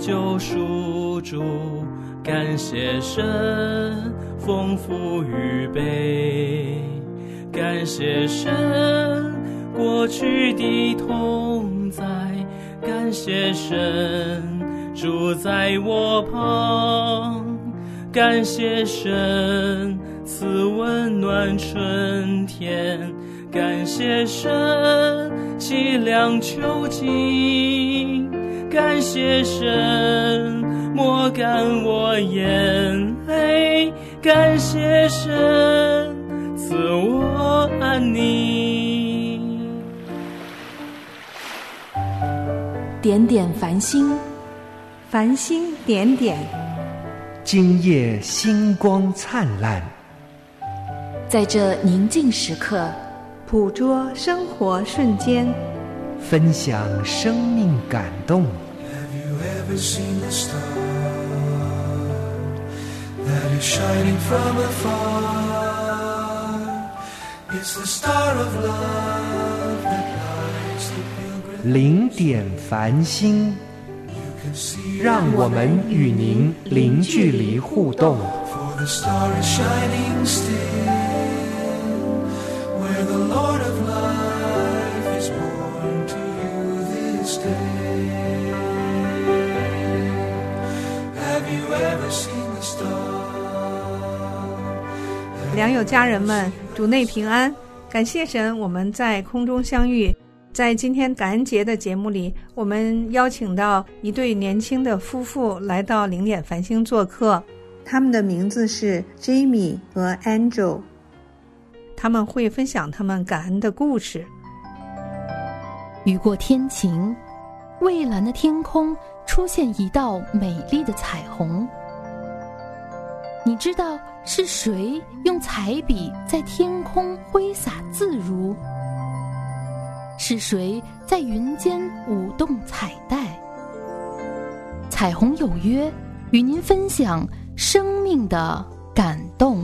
救赎主，感谢神丰富预备，感谢神过去的同在，感谢神住在我旁，感谢神赐温暖春天，感谢神凄凉囚禁，感谢神抹干我眼泪，感谢神赐我安宁。 点点繁星， 繁星点点， 今夜星光灿烂。 在这宁静时刻， 捕捉生活瞬间， 分享生命感动。 Have you ever seen the star that is shining from afar? It's the star of love that lights the pilgrim. 零点繁星，让我们与您零距离互动。 For the star is shining still, where the Lord of life is born to you this day. Have you ever seen the star? 良友家人们，主内平安，感谢神，我们在空中相遇。在今天感恩节的节目里，我们邀请到一对年轻的夫妇来到零点繁星做客，他们的名字是 Jamie 和 Angel， 他们会分享他们感恩的故事。 雨过天晴，蔚蓝的天空出现一道美丽的彩虹。你知道是谁用彩笔在天空挥洒自如？是谁在云间舞动彩带？彩虹有约，与您分享生命的感动。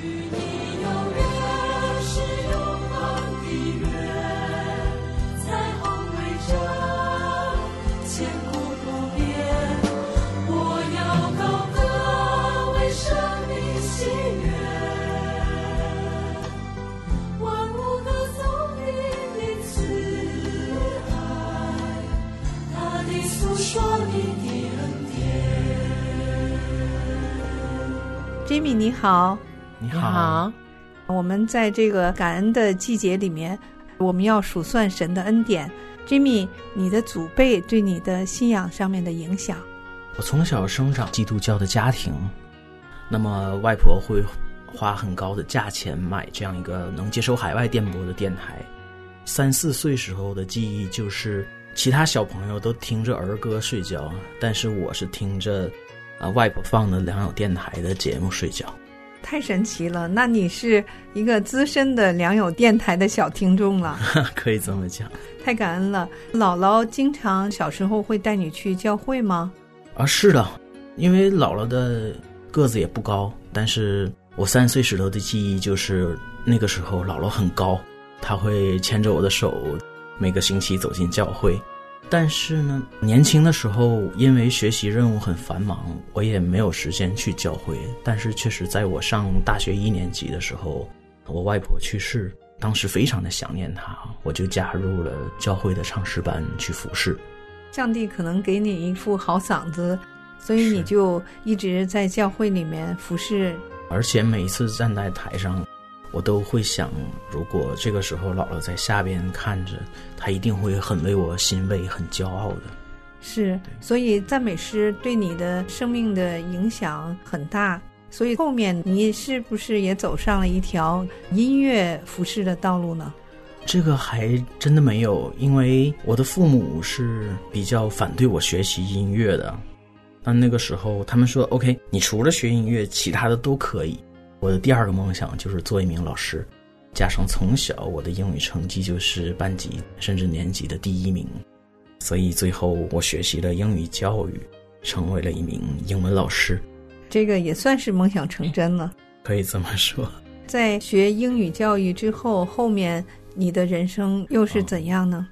Jamie 你好。 你好。 我们在这个感恩的季节里面，我们要数算神的恩典。Jamie， 你的祖辈对你的信仰上面的影响？ 我从小生长基督教的家庭，那么外婆会花很高的价钱买这样一个能接收海外电波的电台。3、4岁时候的记忆就是其他小朋友都听着儿歌睡觉，但是我是听着外婆放的良友电台的节目睡觉。 太神奇了，那你是一个资深的良友电台的小听众了。 可以这么讲。 太感恩了。姥姥经常小时候会带你去教会吗？ 是的，因为姥姥的个子也不高，但是我3岁时候的记忆就是那个时候姥姥很高，她会牵着我的手每个星期走进教会。但是呢，年轻的时候因为学习任务很繁忙，我也没有时间去教会。但是确实在我上大学1年级的时候，我外婆去世，当时非常的想念她，我就加入了教会的唱诗班去服侍。 上帝可能给你一副好嗓子，所以你就一直在教会里面服侍。 而且每一次站在台上，我都会想，如果这个时候姥姥在下边看着，她一定会很为我欣慰，很骄傲的。 是，所以赞美诗对你的生命的影响很大。所以后面你是不是也走上了一条音乐服侍的道路呢？ 这个还真的没有，因为我的父母是比较反对我学习音乐的。那个时候他们说 OK， 你除了学音乐其他的都可以。我的第2个梦想就是做一名老师，加上从小我的英语成绩就是班级甚至年级的第1名，所以最后我学习了英语教育，成为了一名英文老师。 这个也算是梦想成真了， 可以这么说。 在学英语教育之后，后面你的人生又是怎样呢？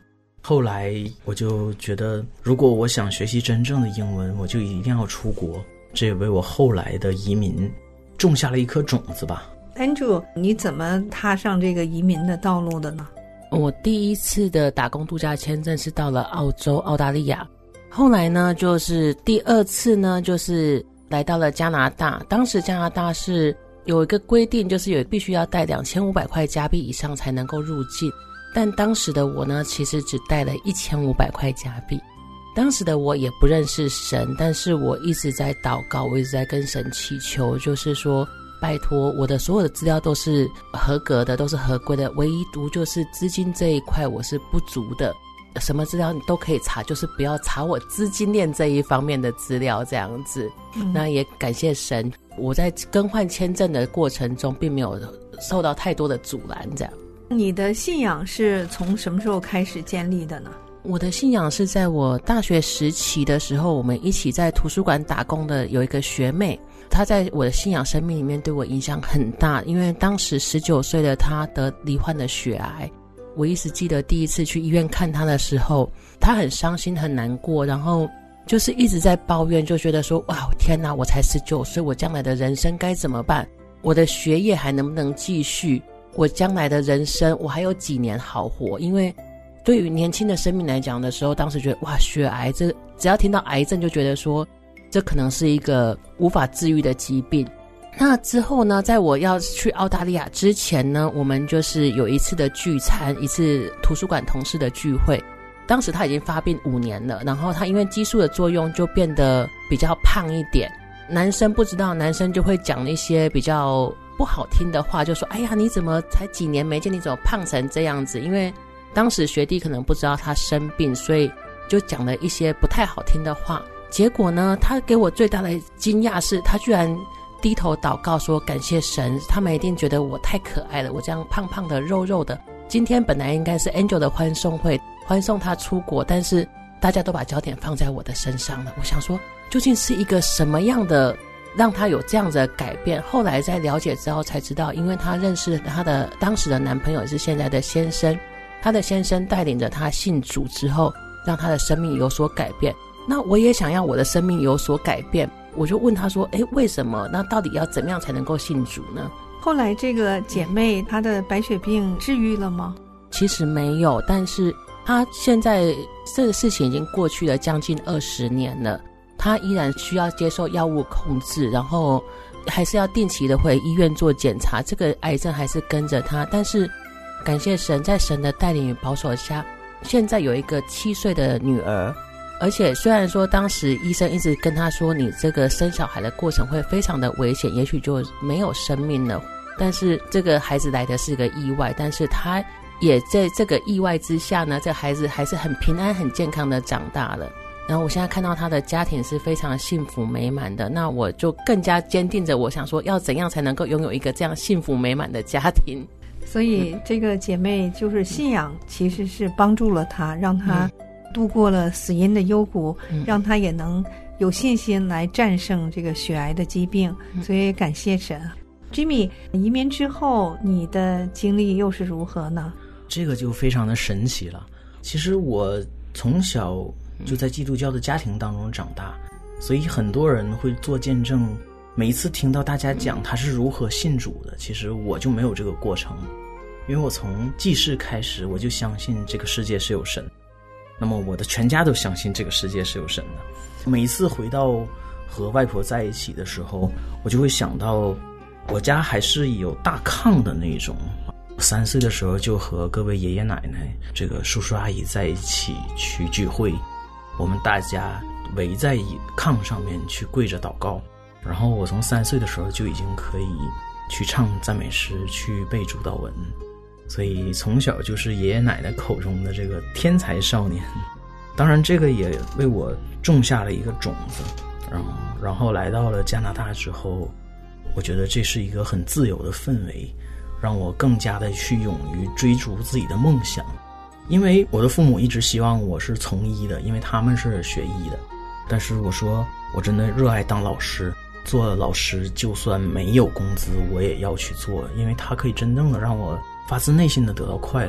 后来我就觉得，如果我想学习真正的英文，我就一定要出国，这也为我后来的移民种下了一颗种子吧。 Andrew， 你怎么踏上这个移民的道路的呢？ 我第一次的打工度假签证是到了澳洲、澳大利亚，后来呢，就是第二次呢，就是来到了加拿大。当时加拿大是有一个规定，就是必须要带2500块加币以上才能够入境。但当时的我呢，其实只带了1500块加币。当时的我也不认识神，但是我一直在祷告，我一直在跟神祈求，就是说拜托，我的所有的资料都是合格的，都是合规的，唯独就是资金这一块我是不足的。什么资料你都可以查，就是不要查我资金链这一方面的资料这样子。那也感谢神，我在更换签证的过程中并没有受到太多的阻拦这样。 你的信仰是从什么时候开始建立的呢？ 我的信仰是在我大学时期的时候，我们一起在图书馆打工的有一个学妹，她在我的信仰生命里面对我影响很大，因为当时19岁的她得罹患了血癌。我一直记得第一次去医院看她的时候，她很伤心很难过，然后就是一直在抱怨，就觉得说哇天哪，我才19岁，我将来的人生该怎么办？我的学业还能不能继续？我将来的人生我还有几年好活？因为对于年轻的生命来讲的时候，当时觉得哇血癌，这只要听到癌症就觉得说这可能是一个无法治愈的疾病。那之后呢，在我要去澳大利亚之前呢，我们就是有一次的聚餐，一次图书馆同事的聚会。当时他已经发病5年了，然后他因为激素的作用就变得比较胖一点。男生不知道，男生就会讲一些比较不好听的话，就说哎呀你怎么才几年没见，你怎么胖成这样子？因为当时学弟可能不知道他生病，所以就讲了一些不太好听的话。结果呢，他给我最大的惊讶是他居然低头祷告说感谢神，他们一定觉得我太可爱了，我这样胖胖的肉肉的。今天本来应该是 Angel 的欢送会，欢送他出国，但是大家都把焦点放在我的身上了。我想说究竟是一个什么样的让他有这样的改变？后来在了解之后才知道，因为他认识他的当时的男朋友也是现在的先生，他的先生带领着他信主之后，让他的生命有所改变。那我也想要我的生命有所改变，我就问他说为什么？那到底要怎么样才能够信主呢？ 后来这个姐妹她的白血病治愈了吗？ 其实没有，但是她现在这个事情已经过去了将近20年了，她依然需要接受药物控制，然后还是要定期的回医院做检查，这个癌症还是跟着她。但是感谢神，在神的带领与保守下，现在有一个7岁的女儿。而且虽然说当时医生一直跟他说你这个生小孩的过程会非常的危险，也许就没有生命了，但是这个孩子来的是个意外，但是他也在这个意外之下呢，这个孩子还是很平安很健康的长大了。然后我现在看到他的家庭是非常幸福美满的，那我就更加坚定着我想说要怎样才能够拥有一个这样幸福美满的家庭。 所以这个姐妹就是信仰其实是帮助了她，让她度过了死因的幽谷，让她也能有信心来战胜这个血癌的疾病，所以感谢神。Jimmy， 移民之后你的经历又是如何呢？ 这个就非常的神奇了。其实我从小就在基督教的家庭当中长大，所以很多人会做见证，每一次听到大家讲他是如何信主的，其实我就没有这个过程。因为我从记事开始我就相信这个世界是有神，那么我的全家都相信这个世界是有神的。每一次回到和外婆在一起的时候，我就会想到我家还是有大炕的那种。3岁的时候就和各位爷爷奶奶这个叔叔阿姨在一起去聚会，我们大家围在炕上面去跪着祷告，然后我从3岁的时候就已经可以去唱赞美诗，去背主祷文，所以从小就是爷爷奶奶口中的这个天才少年。当然这个也为我种下了一个种子，然后来到了加拿大之后，我觉得这是一个很自由的氛围，让我更加的去勇于追逐自己的梦想。因为我的父母一直希望我是从医的，因为他们是学医的，但是我说我真的热爱当老师，做老师就算没有工资我也要去做，因为它可以真正的让我发自内心的得到快乐。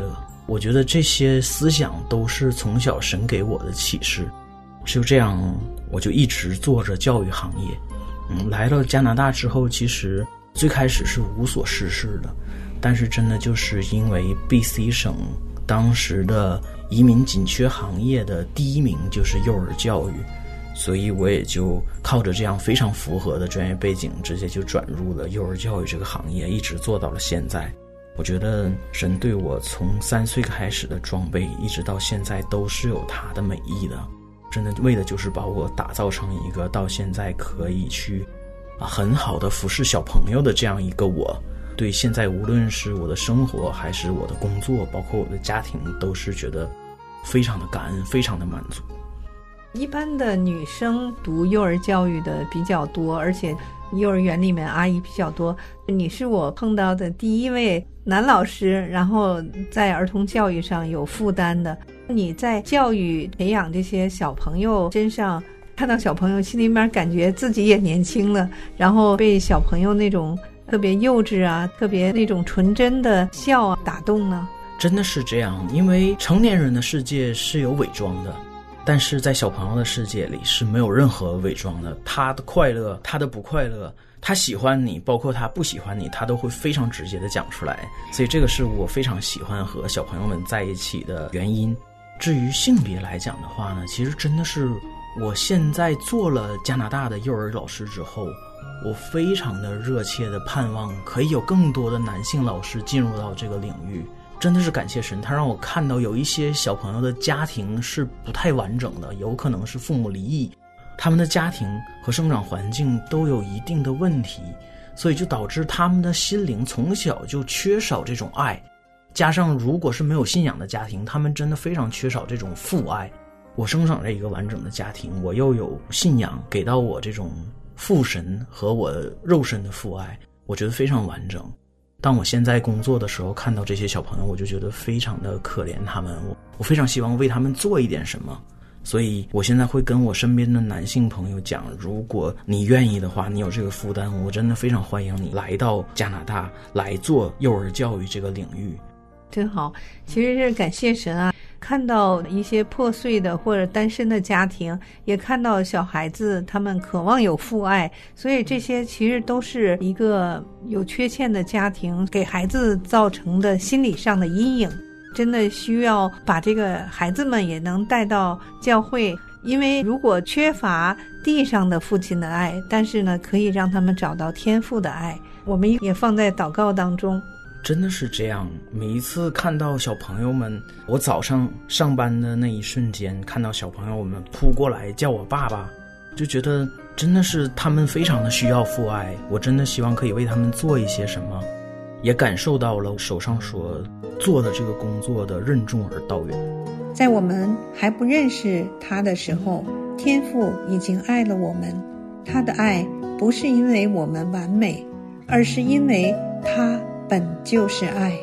我觉得这些思想都是从小神给我的启示，就这样我就一直做着教育行业。来到加拿大之后，其实最开始是无所事事的，但是真的就是因为 BC 省当时的移民紧缺行业的第1名就是幼儿教育，所以我也就靠着这样非常符合的专业背景，直接就转入了幼儿教育这个行业，一直做到了现在。我觉得神对我从3岁开始的装备一直到现在都是有他的美意的，真的为的就是把我打造成一个到现在可以去很好的服侍小朋友的这样一个我。对现在无论是我的生活还是我的工作，包括我的家庭，都是觉得非常的感恩，非常的满足。 一般的女生读幼儿教育的比较多，而且幼儿园里面阿姨比较多。你是我碰到的第一位男老师，然后在儿童教育上有负担的。你在教育培养这些小朋友身上，看到小朋友心里面感觉自己也年轻了，然后被小朋友那种特别幼稚啊，特别那种纯真的笑啊打动呢？ 真的是这样，因为成年人的世界是有伪装的，但是在小朋友的世界里是没有任何伪装的。他的快乐，他的不快乐，他喜欢你，包括他不喜欢你，他都会非常直接的讲出来。所以这个是我非常喜欢和小朋友们在一起的原因。至于性别来讲的话呢，其实真的是我现在做了加拿大的幼儿老师之后，我非常的热切的盼望可以有更多的男性老师进入到这个领域。真的是感谢神，他让我看到有一些小朋友的家庭是不太完整的，有可能是父母离异，他们的家庭和生长环境都有一定的问题，所以就导致他们的心灵从小就缺少这种爱，加上如果是没有信仰的家庭，他们真的非常缺少这种父爱。我生长在一个完整的家庭，我又有信仰给到我这种父神和我肉身的父爱，我觉得非常完整。当我现在工作的时候看到这些小朋友，我就觉得非常的可怜他们，我非常希望为他们做一点什么。所以我现在会跟我身边的男性朋友讲，如果你愿意的话，你有这个负担，我真的非常欢迎你来到加拿大来做幼儿教育这个领域。 真好，其实是感谢神啊，看到一些破碎的或者单身的家庭，也看到小孩子他们渴望有父爱，所以这些其实都是一个有缺陷的家庭给孩子造成的心理上的阴影。真的需要把这个孩子们也能带到教会，因为如果缺乏地上的父亲的爱，但是呢可以让他们找到天父的爱，我们也放在祷告当中。 真的是这样，每一次看到小朋友们，我早上上班的那一瞬间，看到小朋友们扑过来叫我爸爸，就觉得真的是他们非常的需要父爱，我真的希望可以为他们做一些什么，也感受到了手上所做的这个工作的任重而道远。 在我们还不认识他的时候，天父已经爱了我们，他的爱不是因为我们完美，而是因为他本就是爱。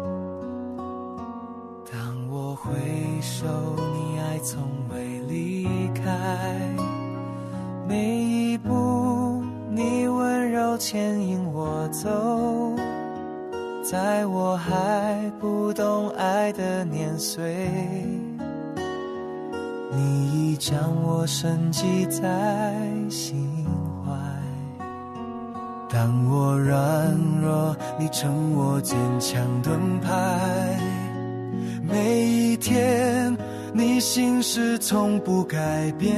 当我回首，你爱从未离开，每一步你温柔牵引我走，在我还不懂爱的年岁，你已将我深记在心怀。当我软弱，你成我坚强盾牌，每一天你心事从不改变，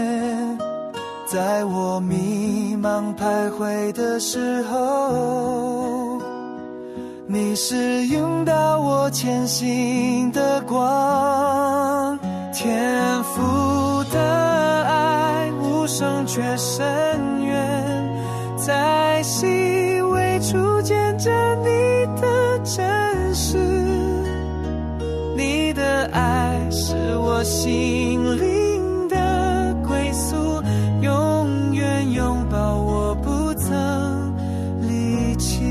在我迷茫徘徊的时候，你是引导我前行的光。天父的爱无声却深远，在细微处见证你的真实，你的爱是我心灵的归宿，永远拥抱我不曾离弃。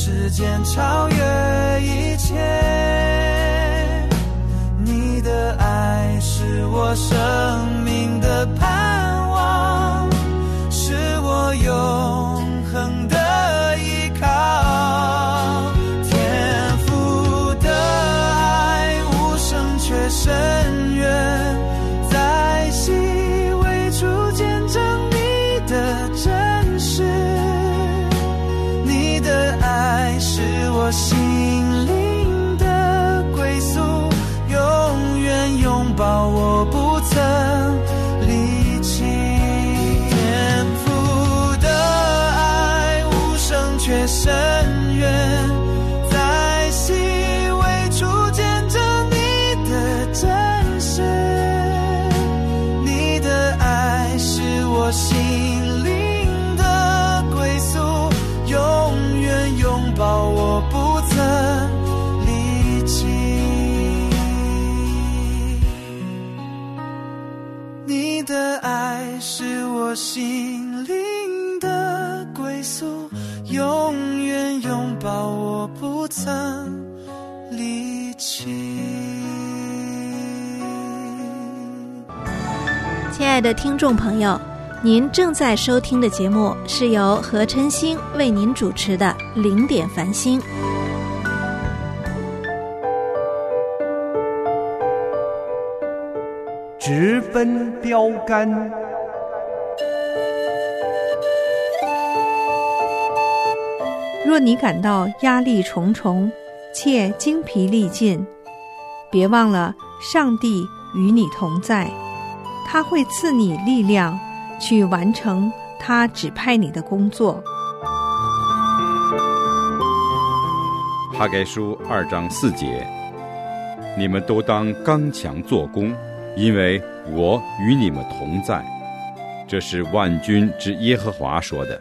时间超越一切，你的爱是我生命的盼望，是我永恒的依靠。天父的爱无声却深远，在细微处见证你的真实，你的爱是我心灵的归宿，永远拥抱我不曾离弃。天父的爱无声却深远，在细微处见证你的真实，你的爱是我心灵的归宿，永远拥抱我不曾离弃。你的爱是我心灵的归宿，永远拥抱我不曾离弃。 亲爱的听众朋友，您正在收听的节目是由何晨星为您主持的零点繁星。 直奔标杆。 若你感到压力重重，且精疲力尽，别忘了上帝与你同在，他会赐你力量去完成他指派你的工作。 哈该书2章4节，你们都当刚强做工，因为我与你们同在。这是万军之耶和华说的。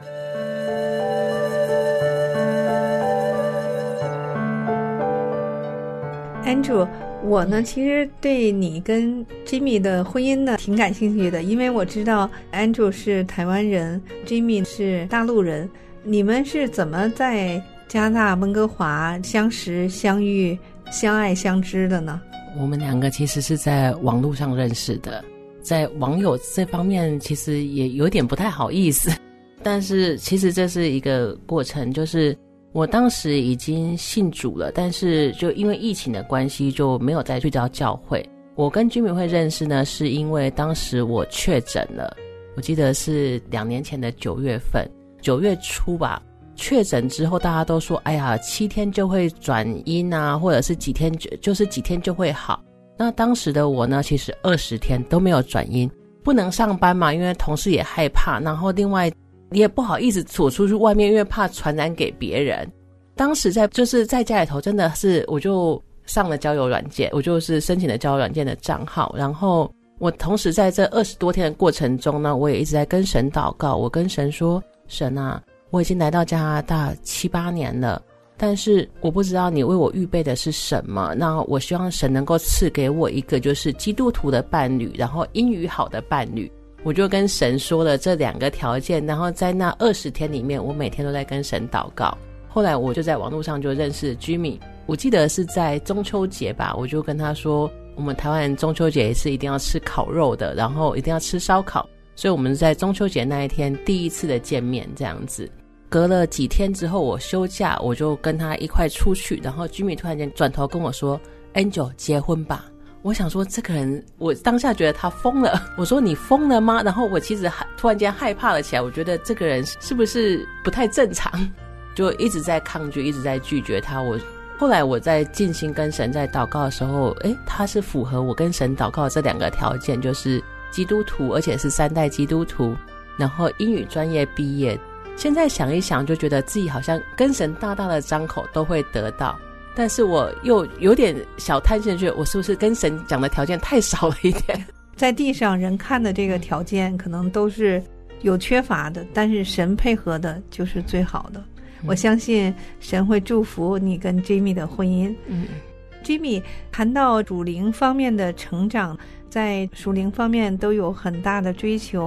Andrew， 我呢其实对你跟 Jimmy 的婚姻呢挺感兴趣的，因为我知道 Andrew 是台湾人， Jimmy 是大陆人，你们是怎么在加拿大温哥华相识、相遇、相爱、相知的呢？ 我们两个其实是在网络上认识的，在网友这方面其实也有点不太好意思，但是其实这是一个过程，就是我当时已经信主了，但是就因为疫情的关系就没有再去到教会。我跟君明会认识呢，是因为当时我确诊了，我记得是2年前的9月份，9月初吧，确诊之后大家都说哎呀7天就会转阴啊，或者是几天就是几天就会好。那当时的我呢，其实20天都没有转阴，不能上班嘛，因为同事也害怕，然后另外也不好意思走出去外面，因为怕传染给别人。当时就是在家里头真的是我就上了交友软件，我就是申请了交友软件的账号，然后我同时在这20多天的过程中呢，我也一直在跟神祷告，我跟神说，神啊，我已经来到加拿大7、8年了，但是我不知道你为我预备的是什么，那我希望神能够赐给我一个就是基督徒的伴侣，然后英语好的伴侣。我就跟神说了这2个条件，然后在那20天里面，我每天都在跟神祷告。后来我就在网络上就认识 Jimmy， 我记得是在中秋节吧，我就跟他说，我们台湾人中秋节也是一定要吃烤肉的，然后一定要吃烧烤，所以我们在中秋节那一天第一次的见面这样子。隔了几天之后我休假，我就跟他一块出去，然后 Jimmy 突然间转头跟我说 Angel 结婚吧。我想说这个人，我当下觉得他疯了，我说你疯了吗？然后我其实突然间害怕了起来，我觉得这个人是不是不太正常，就一直在抗拒，一直在拒绝他。后来我在静心跟神在祷告的时候，他是符合我跟神祷告的这2个条件，就是基督徒，而且是3代基督徒，然后英语专业毕业。现在想一想就觉得自己好像跟神大大的张口都会得到，但是我又有点小贪心，觉得我是不是跟神讲的条件太少了一点。 在地上人看的这个条件可能都是有缺乏的，但是神配合的就是最好的。我相信神会祝福你跟 Jimmy 的婚姻。Jimmy 谈到属灵方面的成长，在属灵方面都有很大的追求，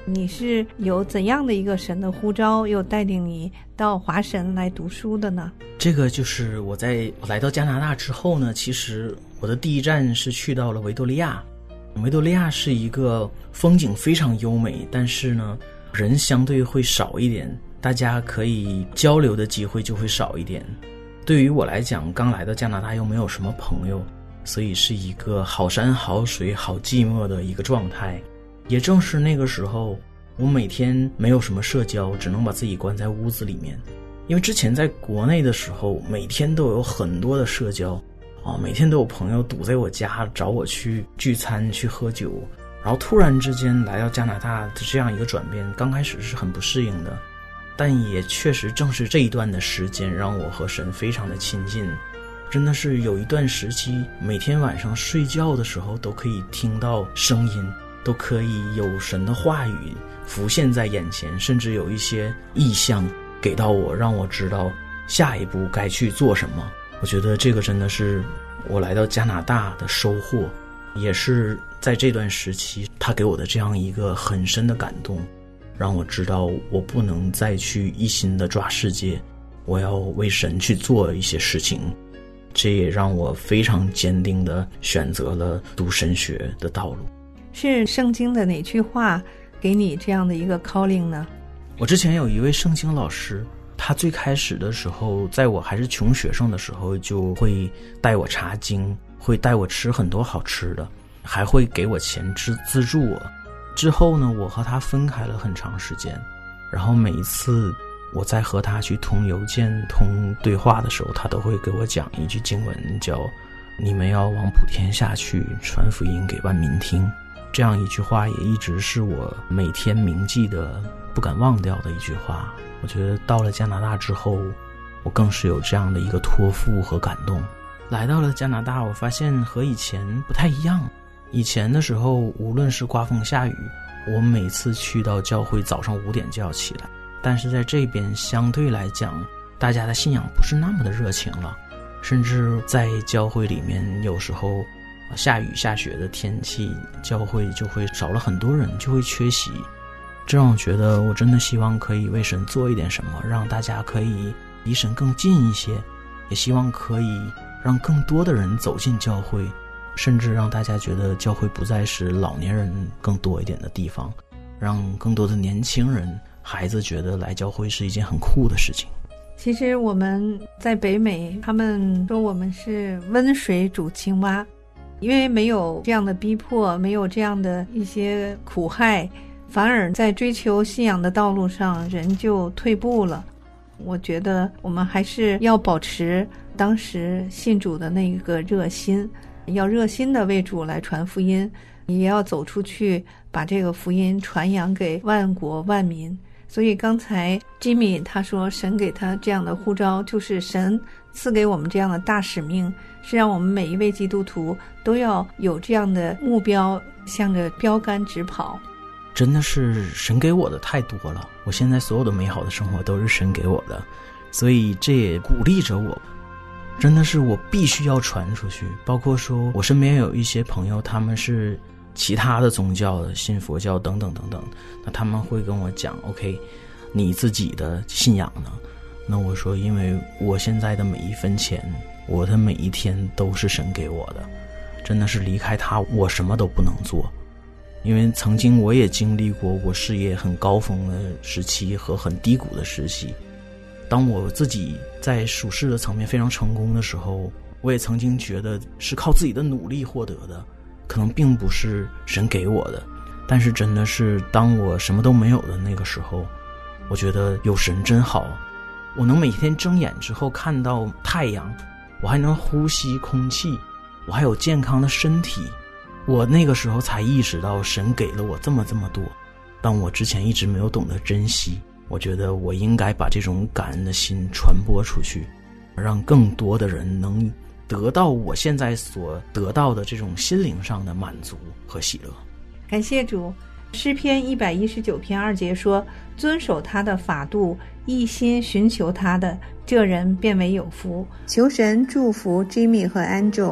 你是有怎样的一个神的呼召，又带领你到华神来读书的呢？ 这个就是我来到加拿大之后呢，其实我的第一站是去到了维多利亚。维多利亚是一个风景非常优美，但是呢人相对会少一点，大家可以交流的机会就会少一点。对于我来讲，刚来到加拿大又没有什么朋友，所以是一个好山好水好寂寞的一个状态。也正是那个时候，我每天没有什么社交，只能把自己关在屋子里面。因为之前在国内的时候，每天都有很多的社交每天都有朋友堵在我家找我去聚餐去喝酒。然后突然之间来到加拿大的这样一个转变，刚开始是很不适应的，但也确实正是这一段的时间让我和神非常的亲近。真的是有一段时期，每天晚上睡觉的时候都可以听到声音，都可以有神的话语浮现在眼前，甚至有一些意象给到我，让我知道下一步该去做什么。我觉得这个真的是我来到加拿大的收获，也是在这段时期他给我的这样一个很深的感动，让我知道我不能再去一心的抓世界，我要为神去做一些事情。这也让我非常坚定的选择了读神学的道路。 是圣经的哪句话给你这样的一个 calling 呢？ 我之前有一位圣经老师，他最开始的时候，在我还是穷学生的时候，就会带我查经，会带我吃很多好吃的，还会给我钱资助我。之后呢，我和他分开了很长时间，然后每一次我在和他去通邮件通对话的时候，他都会给我讲一句经文，叫你们要往普天下去，传福音给万民听。这样一句话也一直是我每天铭记的不敢忘掉的一句话。我觉得到了加拿大之后，我更是有这样的一个托付和感动。来到了加拿大，我发现和以前不太一样。以前的时候，无论是刮风下雨，我每次去到教会早上5点就要起来，但是在这边相对来讲，大家的信仰不是那么的热情了，甚至在教会里面有时候下雨下雪的天气，教会就会少了很多人，就会缺席。这让我觉得我真的希望可以为神做一点什么，让大家可以离神更近一些，也希望可以让更多的人走进教会，甚至让大家觉得教会不再是老年人更多一点的地方，让更多的年轻人孩子觉得来教会是一件很酷的事情。 其实我们在北美，他们说我们是温水煮青蛙，因为没有这样的逼迫，没有这样的一些苦害，反而在追求信仰的道路上人就退步了。我觉得我们还是要保持当时信主的那个热心，要热心的为主来传福音，也要走出去把这个福音传扬给万国万民。所以刚才 Jimmy 他说神给他这样的呼召，就是神赐给我们这样的大使命，是让我们每一位基督徒都要有这样的目标，向着标杆直跑。 真的是神给我的太多了，我现在所有的美好的生活都是神给我的，所以这也鼓励着我，真的是我必须要传出去。包括说我身边有一些朋友，他们是其他的宗教的，信佛教等等等等，那他们会跟我讲 OK 你自己的信仰呢？那我说因为我现在的每一分钱，我的每一天都是神给我的，真的是离开他我什么都不能做。因为曾经我也经历过我事业很高峰的时期和很低谷的时期，当我自己在属世的层面非常成功的时候，我也曾经觉得是靠自己的努力获得的，可能并不是神给我的。但是真的是当我什么都没有的那个时候，我觉得有神真好。我能每天睁眼之后看到太阳，我还能呼吸空气，我还有健康的身体，我那个时候才意识到神给了我这么多，但我之前一直没有懂得珍惜。我觉得我应该把这种感恩的心传播出去，让更多的人能得到我现在所得到的这种心灵上的满足和喜乐。 感谢主。诗篇119篇2节说，遵守他的法度，一心寻求他的，这人便为有福。求神祝福 Jimmy 和 Angel，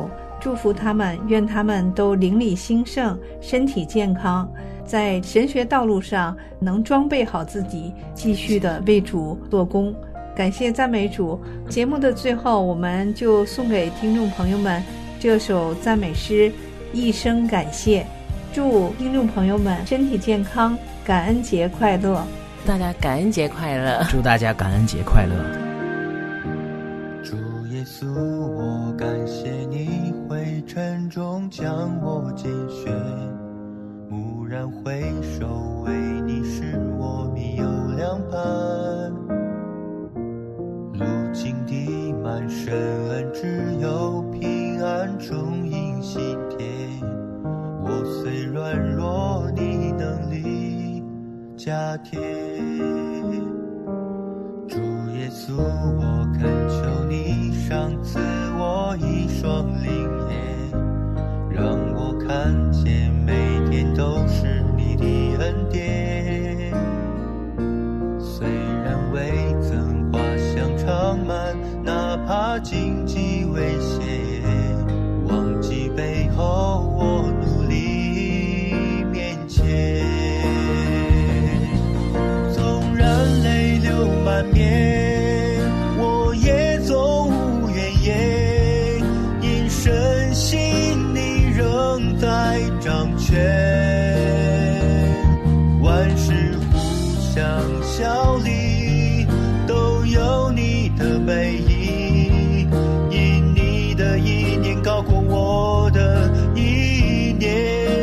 祝福他们，愿他们都灵里兴盛，身体健康，在神学道路上能装备好自己，继续的为主做工。感谢赞美主。节目的最后，我们就送给听众朋友们这首赞美诗《一生感谢》，祝听众朋友们身体健康，感恩节快乐。 大家感恩节快乐， 祝大家感恩节快乐。 主耶稣，我感谢你灰尘中将我拣选，蓦然回首，为你使我迷有良伴。如今的满身恩，只有平安充盈心田。我虽软弱，你能力加添。主耶稣，我恳求你赏赐我一双灵眼，让我看见每天都是你的恩典。虽然未曾花香长满，哪怕荆棘危险，忘记背后我努力面前。纵然泪流满面，我也总无怨言，因深信你仍在掌权。万事互相效力，都有你的美意，因你的意念高过我的意念，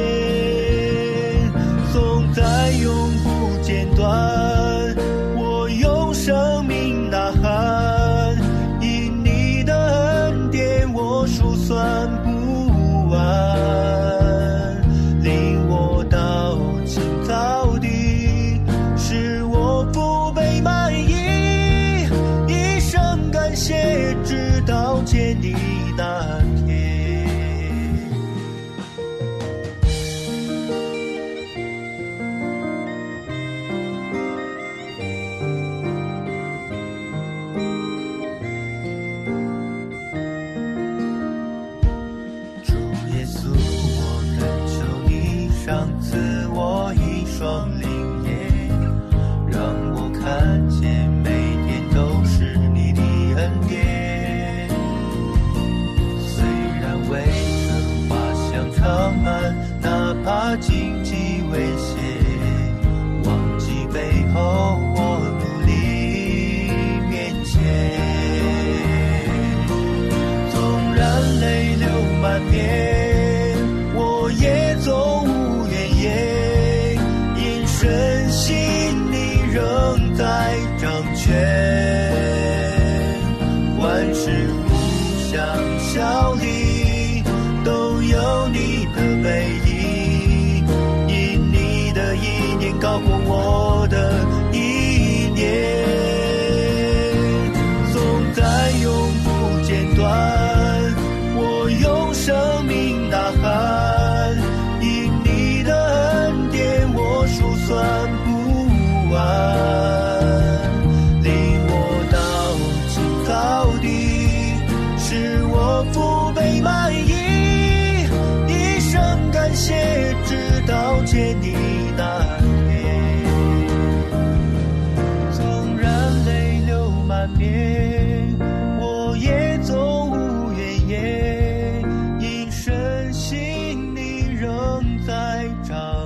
总在永不间断。我用生命呐喊，因你的恩典我数算不完，领我到青草地，使我腹背满溢，一生感谢，直到见你那天。主耶稣，我恳求你赏赐我一双灵眼，让我看见每天都是你的恩典。虽然未曾花香长满，哪怕荆棘危险，忘记背后我努力面前。纵然泪流满面，我也总无怨言，因深信你仍在掌权。万事互相效力，都有你的美意，因你的意念高过我的意念，总在永不间断。我用生命呐喊，因你的恩典我数算不完，领我到青草地，使我腹背满溢，一生感谢，直到见你那天。纵然泪流满面，我也总无怨言，因深信你仍在掌